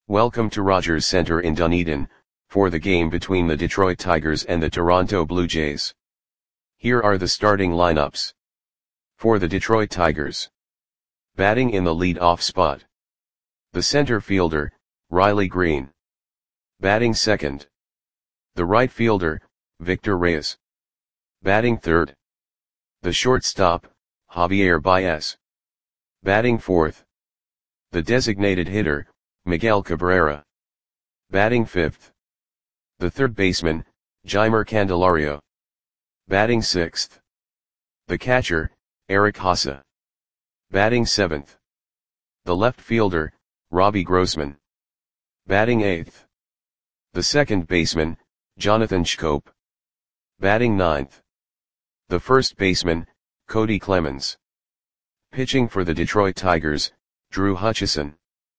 Welcome to Rogers Center in Dunedin, for the game between the Detroit Tigers and the Toronto Blue Jays. Here are the starting lineups. For the Detroit Tigers. Batting in the lead-off spot. The center fielder, Riley Greene. Batting second. The right fielder, Victor Reyes. Batting third. The shortstop, Javier Baez. Batting fourth. The designated hitter, Miguel Cabrera. Batting fifth. The third baseman, Jeimer Candelario. Batting sixth. The catcher, Eric Haase. Batting seventh. The left fielder, Robbie Grossman. Batting eighth. The second baseman, Jonathan Schoop. Batting ninth. The first baseman, Cody Clemens. Pitching for the Detroit Tigers, Drew Hutchison.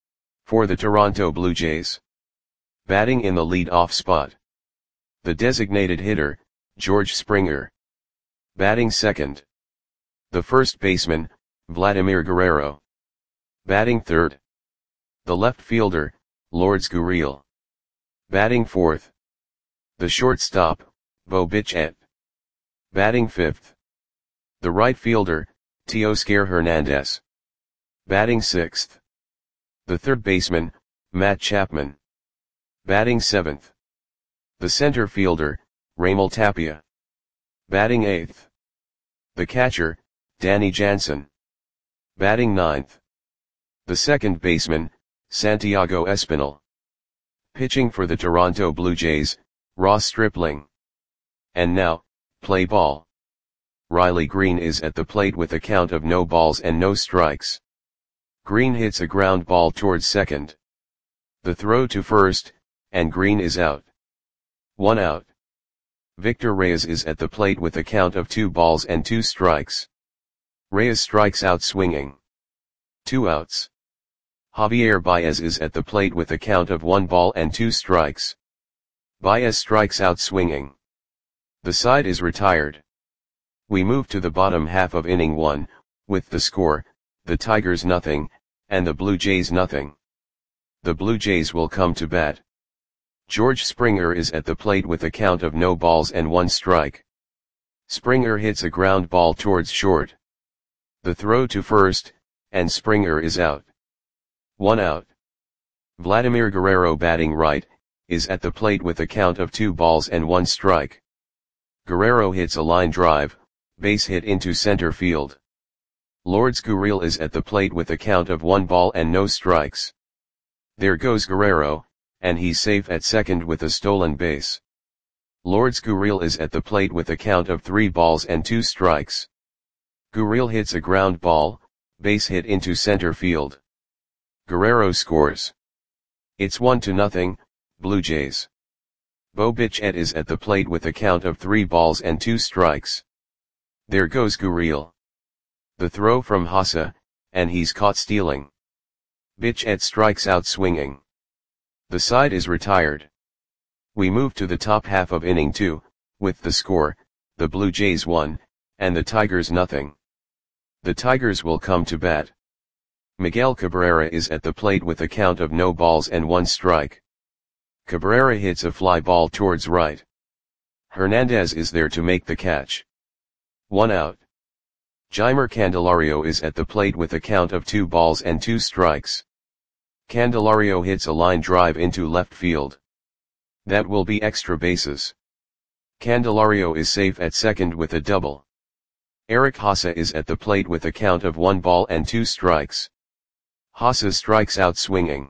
For the Toronto Blue Jays. Batting in the lead-off spot. The designated hitter, George Springer. Batting second. The first baseman, Vladimir Guerrero. Batting third. The left fielder, Lourdes Gurriel. Batting fourth. The shortstop, Bo Bichette. Batting fifth. The right fielder, Teoscar Hernandez. Batting sixth. The third baseman, Matt Chapman. Batting seventh. The center fielder, Raimel Tapia. Batting eighth. The catcher, Danny Jansen. Batting ninth. The second baseman, Santiago Espinal. Pitching for the Toronto Blue Jays, Ross Stripling. And now, play ball. Riley Greene is at the plate with a count of no balls and no strikes. Greene hits a ground ball towards second. The throw to first, and Greene is out. 1 out. Victor Reyes is at the plate with a count of 2 balls and 2 strikes. Reyes strikes out swinging. 2 outs. Javier Baez is at the plate with a count of 1 ball and 2 strikes. Baez strikes out swinging. The side is retired. We move to the bottom half of inning 1, with the score, the Tigers nothing, and the Blue Jays nothing. The Blue Jays will come to bat. George Springer is at the plate with a count of no balls and 1 strike. Springer hits a ground ball towards short. The throw to first, and Springer is out. 1 out. Vladimir Guerrero batting right, is at the plate with a count of 2 balls and 1 strike. Guerrero hits a line drive, base hit into center field. Lourdes Gurriel is at the plate with a count of 1 ball and no strikes. There goes Guerrero, and he's safe at second with a stolen base. Lourdes Gurriel is at the plate with a count of 3 balls and 2 strikes. Gurriel hits a ground ball, base hit into center field. Guerrero scores. It's 1-0, Blue Jays. Bo Bichette is at the plate with a count of 3 balls and 2 strikes. There goes Gurriel. The throw from Haase, and he's caught stealing. Bichette strikes out swinging. The side is retired. We move to the top half of inning 2, with the score, the Blue Jays 1, and the Tigers nothing. The Tigers will come to bat. Miguel Cabrera is at the plate with a count of no balls and 1 strike. Cabrera hits a fly ball towards right. Hernandez is there to make the catch. 1 out. Jeimer Candelario is at the plate with a count of 2 balls and 2 strikes. Candelario hits a line drive into left field. That will be extra bases. Candelario is safe at second with a double. Eric Haase is at the plate with a count of 1 ball and 2 strikes. Haase strikes out swinging.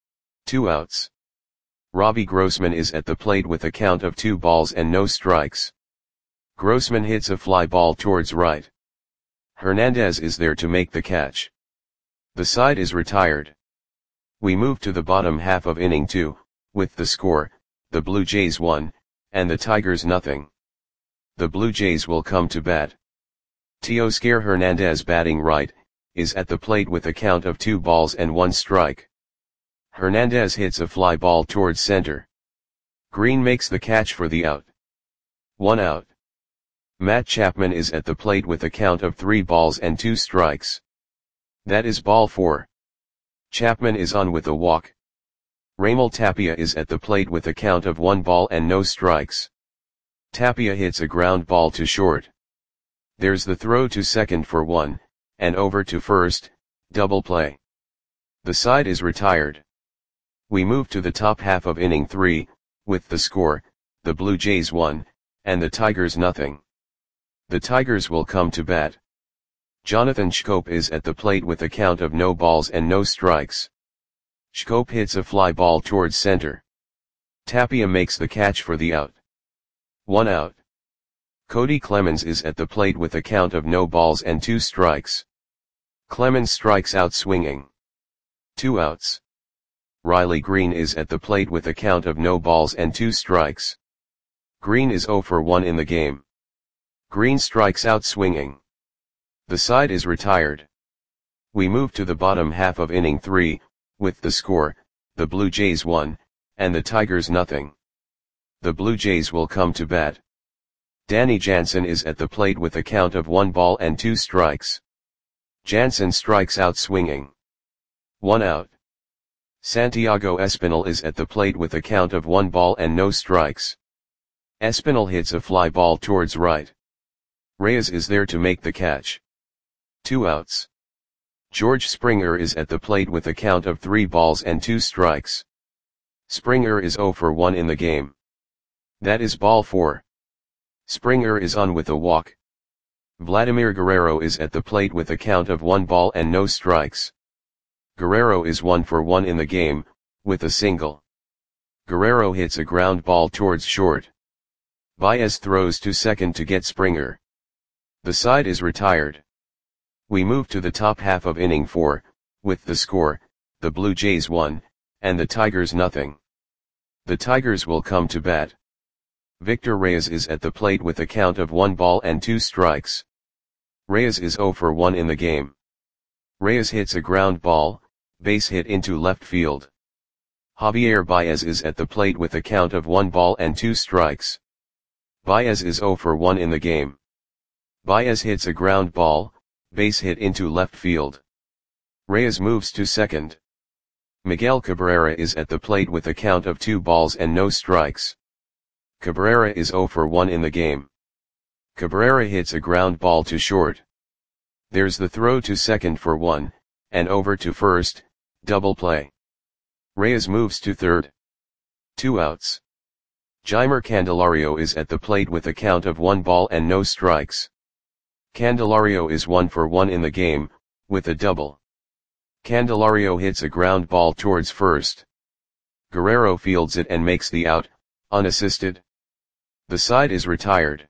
2 outs. Robbie Grossman is at the plate with a count of 2 balls and no strikes. Grossman hits a fly ball towards right. Hernandez is there to make the catch. The side is retired. We move to the bottom half of inning 2, with the score, the Blue Jays 1, and the Tigers nothing. The Blue Jays will come to bat. Teoscar Hernandez batting right, is at the plate with a count of 2 balls and 1 strike. Hernandez hits a fly ball towards center. Greene makes the catch for the out. 1 out. Matt Chapman is at the plate with a count of 3 balls and 2 strikes. That is ball 4. Chapman is on with a walk. Raimel Tapia is at the plate with a count of 1 ball and no strikes. Tapia hits a ground ball to short. There's the throw to second for 1, and over to first, double play. The side is retired. We move to the top half of inning 3, with the score, the Blue Jays 1, and the Tigers nothing. The Tigers will come to bat. Jonathan Schoop is at the plate with a count of no balls and no strikes. Schoop hits a fly ball towards center. Tapia makes the catch for the out. 1 out. Cody Clemens is at the plate with a count of no balls and 2 strikes. Clemens strikes out swinging. 2 outs. Riley Green is at the plate with a count of no balls and 2 strikes. Green is 0 for 1 in the game. Green strikes out swinging. The side is retired. We move to the bottom half of inning 3, with the score, the Blue Jays 1, and the Tigers nothing. The Blue Jays will come to bat. Danny Jansen is at the plate with a count of 1 ball and 2 strikes. Jansen strikes out swinging. 1 out. Santiago Espinal is at the plate with a count of 1 ball and no strikes. Espinal hits a fly ball towards right. Reyes is there to make the catch. 2 outs. George Springer is at the plate with a count of 3 balls and 2 strikes. Springer is 0 for 1 in the game. That is ball 4. Springer is on with a walk. Vladimir Guerrero is at the plate with a count of 1 ball and no strikes. Guerrero is 1 for 1 in the game, with a single. Guerrero hits a ground ball towards short. Baez throws to second to get Springer. The side is retired. We move to the top half of inning 4, with the score, the Blue Jays 1, and the Tigers nothing. The Tigers will come to bat. Victor Reyes is at the plate with a count of 1 ball and 2 strikes. Reyes is 0 for 1 in the game. Reyes hits a ground ball, base hit into left field. Javier Baez is at the plate with a count of 1 ball and 2 strikes. Baez is 0 for 1 in the game. Baez hits a ground ball, base hit into left field. Reyes moves to second. Miguel Cabrera is at the plate with a count of 2 balls and no strikes. Cabrera is 0 for 1 in the game. Cabrera hits a ground ball to short. There's the throw to second for 1, and over to first, double play. Reyes moves to third. 2 outs. Jeimer Candelario is at the plate with a count of 1 ball and no strikes. Candelario is 1 for 1 in the game, with a double. Candelario hits a ground ball towards first. Guerrero fields it and makes the out, unassisted. The side is retired.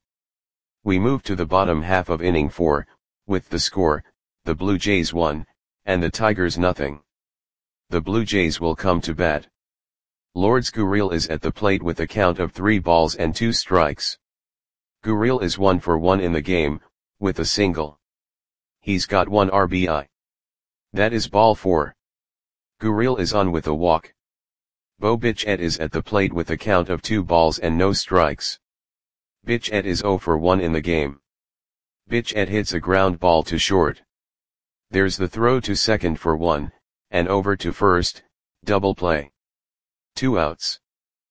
We move to the bottom half of inning 4, with the score, the Blue Jays 1, and the Tigers nothing. The Blue Jays will come to bat. Lourdes Gurriel is at the plate with a count of 3 balls and 2 strikes. Gurriel is 1 for 1 in the game, with a single. He's got 1 RBI. That is ball 4. Gurriel is on with a walk. Bo Bichette is at the plate with a count of 2 balls and no strikes. Bichette is 0 for 1 in the game. Bichette hits a ground ball to short. There's the throw to second for 1, and over to first, double play. 2 outs.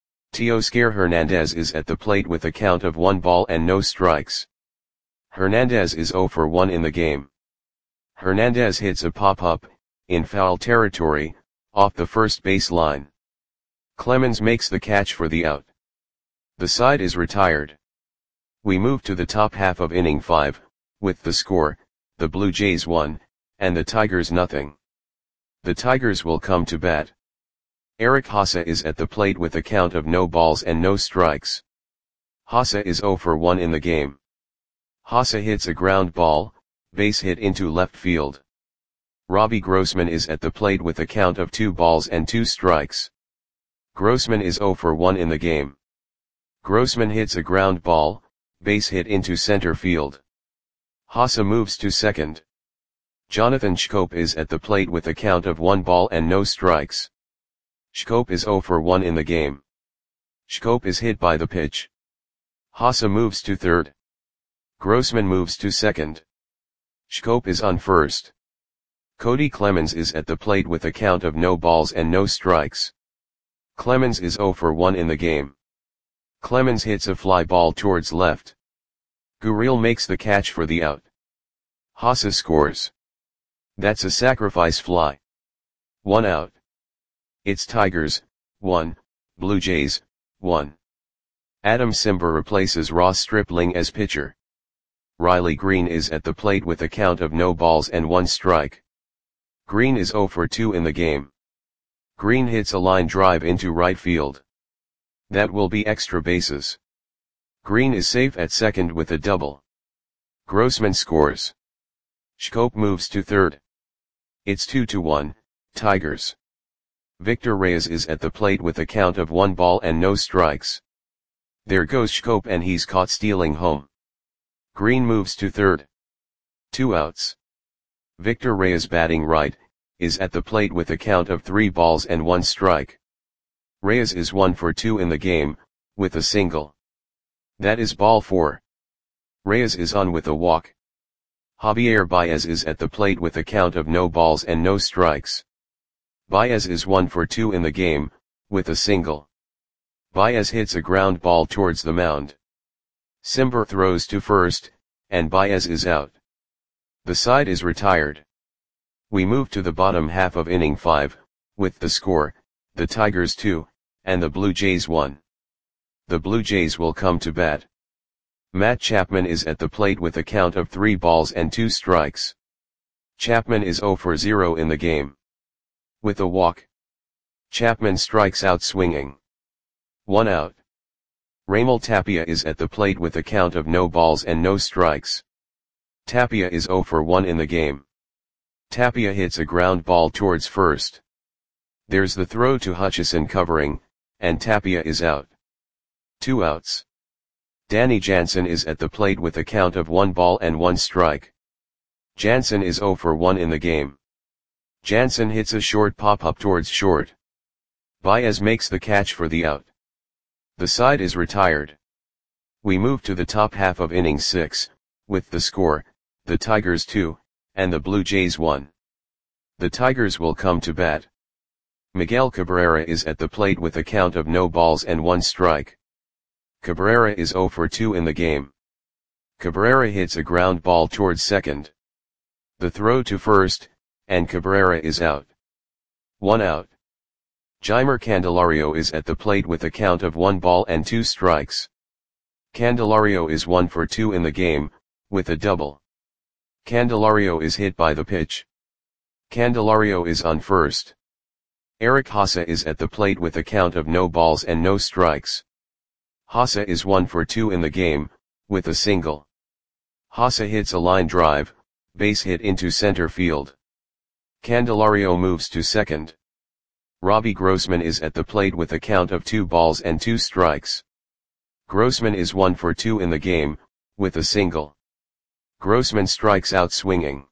Teoscar Hernandez is at the plate with a count of 1 ball and no strikes. Hernandez is 0 for 1 in the game. Hernandez hits a pop-up, in foul territory, off the first base line. Clemens makes the catch for the out. The side is retired. We move to the top half of inning 5, with the score, the Blue Jays 1, and the Tigers nothing. The Tigers will come to bat. Eric Haase is at the plate with a count of no balls and no strikes. Haase is 0 for 1 in the game. Haase hits a ground ball, base hit into left field. Robbie Grossman is at the plate with a count of 2 balls and 2 strikes. Grossman is 0 for 1 in the game. Grossman hits a ground ball, base hit into center field. Haase moves to second. Jonathan Schoop is at the plate with a count of 1 ball and no strikes. Schoop is 0 for 1 in the game. Schoop is hit by the pitch. Haase moves to third. Grossman moves to second. Schoop is on first. Cody Clemens is at the plate with a count of no balls and no strikes. Clemens is 0 for 1 in the game. Clemens hits a fly ball towards left. Gurriel makes the catch for the out. Haase scores. That's a sacrifice fly. 1 out. It's Tigers, 1, Blue Jays, 1. Adam Cimber replaces Ross Stripling as pitcher. Riley Green is at the plate with a count of no balls and 1 strike. Green is 0 for 2 in the game. Green hits a line drive into right field. That will be extra bases. Green is safe at second with a double. Grossman scores. Schoop moves to third. It's 2-1, Tigers. Victor Reyes is at the plate with a count of 1 ball and no strikes. There goes Schoop and he's caught stealing home. Green moves to third. 2 outs. Victor Reyes, batting right, is at the plate with a count of 3 balls and 1 strike. Reyes is 1 for 2 in the game, with a single. That is ball 4. Reyes is on with a walk. Javier Baez is at the plate with a count of no balls and no strikes. Baez is 1 for 2 in the game, with a single. Baez hits a ground ball towards the mound. Cimber throws to first, and Baez is out. The side is retired. We move to the bottom half of inning 5, with the score, the Tigers 2, and the Blue Jays 1. The Blue Jays will come to bat. Matt Chapman is at the plate with a count of 3 balls and 2 strikes. Chapman is 0 for 0 in the game. With a walk. Chapman strikes out swinging. 1 out. Raimel Tapia is at the plate with a count of no balls and no strikes. Tapia is 0 for 1 in the game. Tapia hits a ground ball towards first. There's the throw to Hutchison covering, and Tapia is out. 2 outs. Danny Jansen is at the plate with a count of 1 ball and 1 strike. Jansen is 0 for 1 in the game. Jansen hits a short pop-up towards short. Baez makes the catch for the out. The side is retired. We move to the top half of inning 6, with the score, the Tigers 2, and the Blue Jays 1. The Tigers will come to bat. Miguel Cabrera is at the plate with a count of no balls and 1 strike. Cabrera is 0 for 2 in the game. Cabrera hits a ground ball towards second. The throw to first, and Cabrera is out. 1 out. Jeimer Candelario is at the plate with a count of 1 ball and 2 strikes. Candelario is 1 for 2 in the game, with a double. Candelario is hit by the pitch. Candelario is on first. Eric Haase is at the plate with a count of no balls and no strikes. Haase is 1 for 2 in the game, with a single. Haase hits a line drive, base hit into center field. Candelario moves to second. Robbie Grossman is at the plate with a count of 2 balls and 2 strikes. Grossman is 1 for 2 in the game, with a single. Grossman strikes out swinging.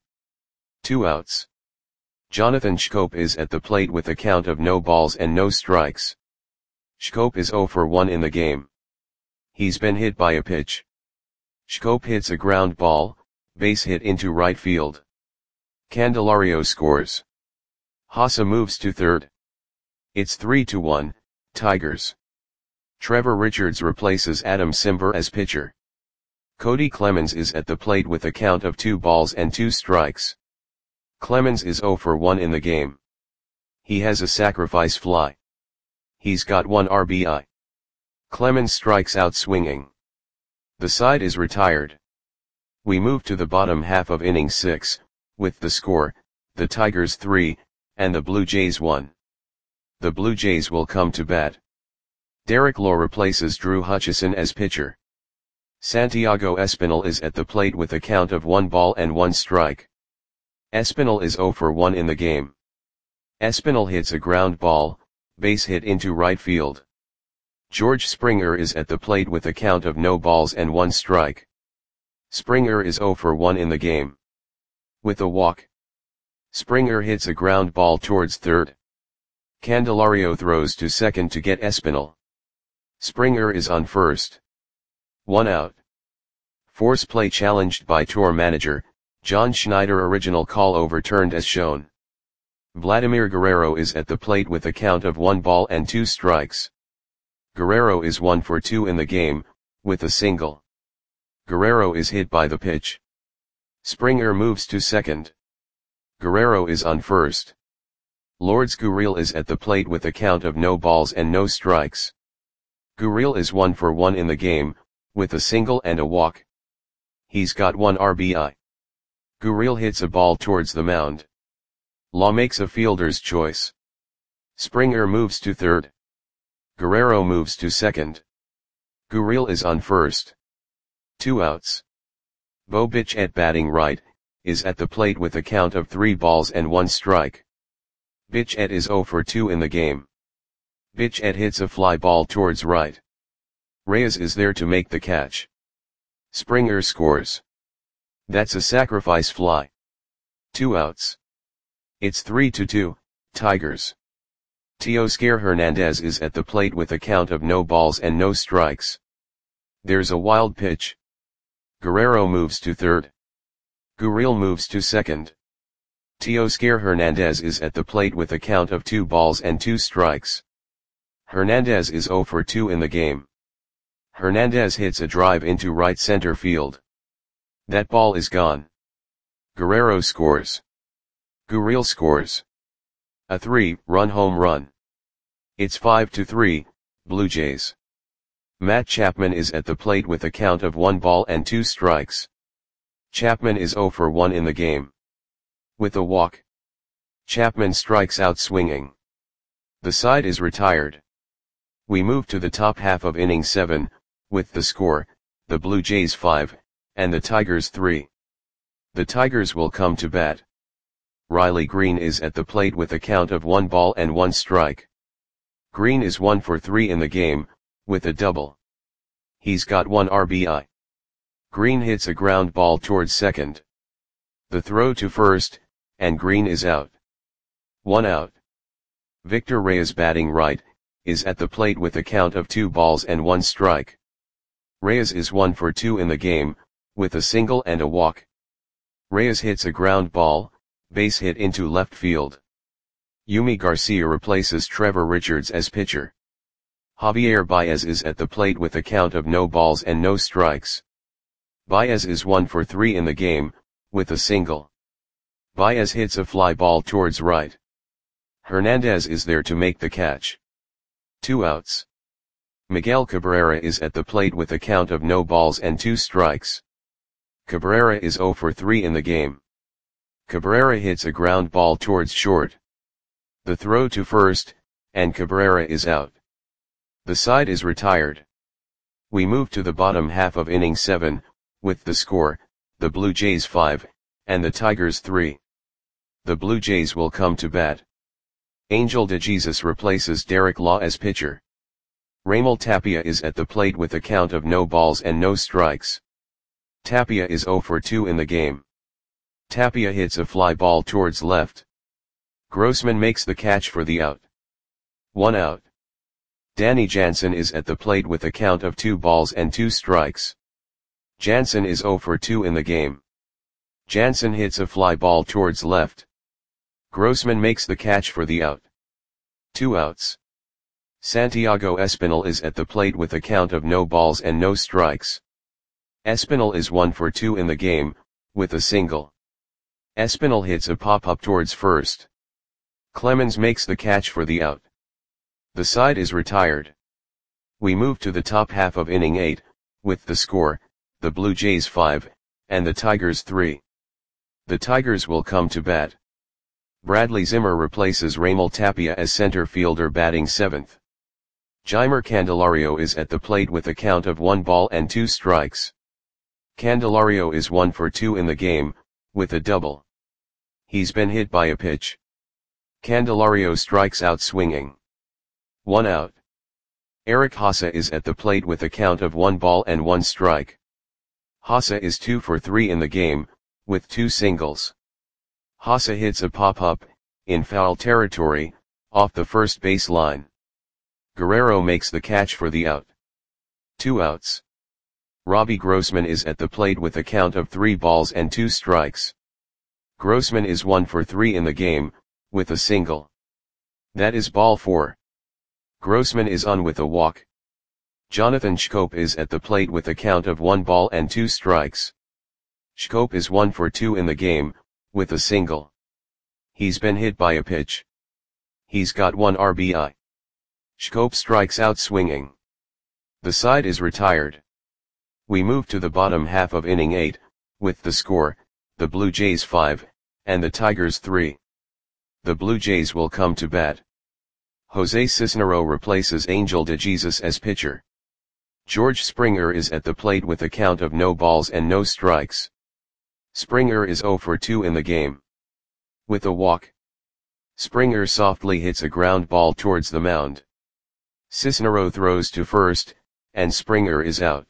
2 outs. Jonathan Schoop is at the plate with a count of no balls and no strikes. Schoop is 0 for 1 in the game. He's been hit by a pitch. Schoop hits a ground ball, base hit into right field. Candelario scores. Haase moves to third. It's 3-1, Tigers. Trevor Richards replaces Adam Cimber as pitcher. Cody Clemens is at the plate with a count of 2 balls and 2 strikes. Clemens is 0 for 1 in the game. He has a sacrifice fly. He's got 1 RBI. Clemens strikes out swinging. The side is retired. We move to the bottom half of inning 6, with the score, the Tigers 3, and the Blue Jays 1. The Blue Jays will come to bat. Derek Lowe replaces Drew Hutchison as pitcher. Santiago Espinal is at the plate with a count of 1 ball and 1 strike. Espinal is 0 for 1 in the game. Espinal hits a ground ball, base hit into right field. George Springer is at the plate with a count of no balls and 1 strike. Springer is 0 for 1 in the game. With a walk. Springer hits a ground ball towards third. Candelario throws to second to get Espinal. Springer is on first. 1 out. Force play challenged by tour manager, John Schneider. Original call overturned as shown. Vladimir Guerrero is at the plate with a count of 1 ball and 2 strikes. Guerrero is 1 for 2 in the game, with a single. Guerrero is hit by the pitch. Springer moves to second. Guerrero is on first. Lourdes Gurriel is at the plate with a count of no balls and no strikes. Gurriel is 1 for 1 in the game, with a single and a walk. He's got 1 RBI. Gurriel hits a ball towards the mound. Law makes a fielder's choice. Springer moves to third. Guerrero moves to second. Gurriel is on first. 2 outs. Bo Bichette batting right, is at the plate with a count of 3 balls and 1 strike. Bichette is 0 for 2 in the game. Bichette hits a fly ball towards right. Reyes is there to make the catch. Springer scores. That's a sacrifice fly. 2 outs. It's 3-2, Tigers. Teoscar Hernandez is at the plate with a count of no balls and no strikes. There's a wild pitch. Guerrero moves to third. Gurriel moves to second. Teoscar Hernandez is at the plate with a count of 2 balls and 2 strikes. Hernandez is 0 for 2 in the game. Hernandez hits a drive into right center field. That ball is gone. Guerrero scores. Gurriel scores. A 3-run home run. It's 5-3, Blue Jays. Matt Chapman is at the plate with a count of 1 ball and 2 strikes. Chapman is 0 for 1 in the game. With a walk. Chapman strikes out swinging. The side is retired. We move to the top half of inning 7, with the score, the Blue Jays 5, and the Tigers 3. The Tigers will come to bat. Riley Green is at the plate with a count of 1 ball and 1 strike. Green is 1 for 3 in the game, with a double. He's got 1 RBI. Green hits a ground ball towards second. The throw to first, and Green is out. 1 out. Victor Reyes batting right, is at the plate with a count of 2 balls and 1 strike. Reyes is 1 for 2 in the game, with a single and a walk. Reyes hits a ground ball, base hit into left field. Yumi Garcia replaces Trevor Richards as pitcher. Javier Baez is at the plate with a count of no balls and no strikes. Baez is 1 for 3 in the game, with a single. Baez hits a fly ball towards right. Hernandez is there to make the catch. 2 outs. Miguel Cabrera is at the plate with a count of no balls and 2 strikes. Cabrera is 0 for 3 in the game. Cabrera hits a ground ball towards short. The throw to first, and Cabrera is out. The side is retired. We move to the bottom half of inning 7, with the score, the Blue Jays 5, and the Tigers 3. The Blue Jays will come to bat. Angel DeJesus replaces Derek Law as pitcher. Raimel Tapia is at the plate with a count of no balls and no strikes. Tapia is 0 for 2 in the game. Tapia hits a fly ball towards left. Grossman makes the catch for the out. 1 out. Danny Jansen is at the plate with a count of 2 balls and 2 strikes. Jansen is 0 for 2 in the game. Jansen hits a fly ball towards left. Grossman makes the catch for the out. 2 outs. Santiago Espinal is at the plate with a count of no balls and no strikes. Espinal is 1 for 2 in the game, with a single. Espinal hits a pop-up towards first. Clemens makes the catch for the out. The side is retired. We move to the top half of inning 8, with the score, the Blue Jays 5, and the Tigers 3. The Tigers will come to bat. Bradley Zimmer replaces Raimel Tapia as center fielder batting 7th. Jeimer Candelario is at the plate with a count of 1 ball and 2 strikes. Candelario is 1 for 2 in the game, with a double. He's been hit by a pitch. Candelario strikes out swinging. 1 out. Eric Haase is at the plate with a count of 1 ball and 1 strike. Haase is 2 for 3 in the game, with 2 singles. Haase hits a pop-up, in foul territory, off the first base line. Guerrero makes the catch for the out. 2 outs. Robbie Grossman is at the plate with a count of 3 balls and 2 strikes. Grossman is 1 for 3 in the game, with a single. That is ball 4. Grossman is on with a walk. Jonathan Schoop is at the plate with a count of 1 ball and 2 strikes. Schoop is 1 for 2 in the game, with a single. He's been hit by a pitch. He's got 1 RBI. Schoop strikes out swinging. The side is retired. We move to the bottom half of inning 8, with the score, the Blue Jays 5, and the Tigers 3. The Blue Jays will come to bat. Jose Cisnero replaces Angel de Jesus as pitcher. George Springer is at the plate with a count of no balls and no strikes. Springer is 0 for 2 in the game. With a walk. Springer softly hits a ground ball towards the mound. Cisnero throws to first, and Springer is out.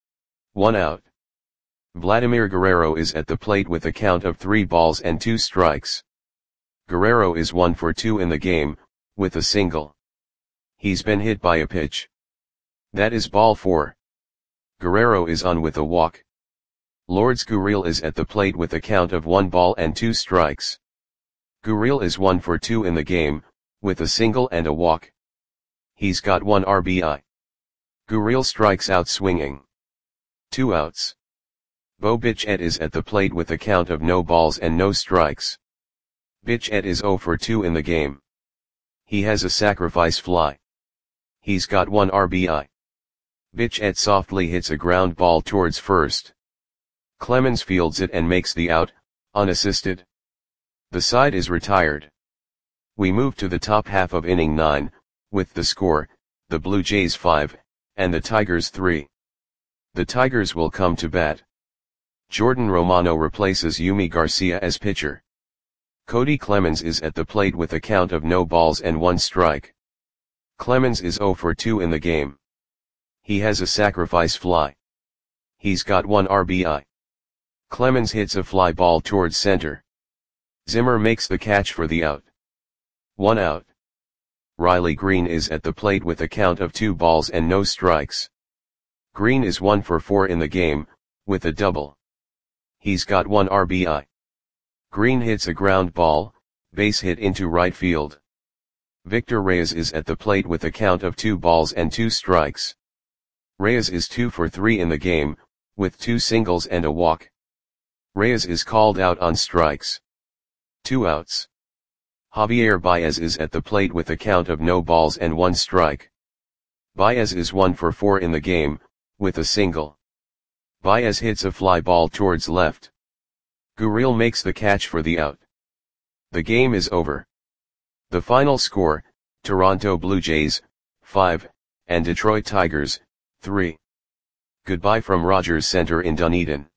1 out. Vladimir Guerrero is at the plate with a count of 3 balls and 2 strikes. Guerrero is 1 for 2 in the game, with a single. He's been hit by a pitch. That is ball 4. Guerrero is on with a walk. Lourdes Gurriel is at the plate with a count of 1 ball and 2 strikes. Gurriel is 1 for 2 in the game, with a single and a walk. He's got 1 RBI. Gurriel strikes out swinging. 2 outs. Bo Bichette is at the plate with a count of no balls and no strikes. Bichette is 0 for 2 in the game. He has a sacrifice fly. He's got 1 RBI. Bichette softly hits a ground ball towards first. Clemens fields it and makes the out, unassisted. The side is retired. We move to the top half of inning 9, with the score, the Blue Jays 5, and the Tigers 3. The Tigers will come to bat. Jordan Romano replaces Yumi Garcia as pitcher. Cody Clemens is at the plate with a count of no balls and 1 strike. Clemens is 0 for 2 in the game. He has a sacrifice fly. He's got 1 RBI. Clemens hits a fly ball towards center. Zimmer makes the catch for the out. 1 out. Riley Green is at the plate with a count of 2 balls and no strikes. Green is 1 for 4 in the game, with a double. He's got 1 RBI. Green hits a ground ball, base hit into right field. Victor Reyes is at the plate with a count of 2 balls and 2 strikes. Reyes is 2 for 3 in the game, with 2 singles and a walk. Reyes is called out on strikes. 2 outs. Javier Baez is at the plate with a count of no balls and 1 strike. Baez is 1 for 4 in the game, with a single. Baez hits a fly ball towards left. Gurriel makes the catch for the out. The game is over. The final score, Toronto Blue Jays, 5, and Detroit Tigers, 3. Goodbye from Rogers Center in Dunedin.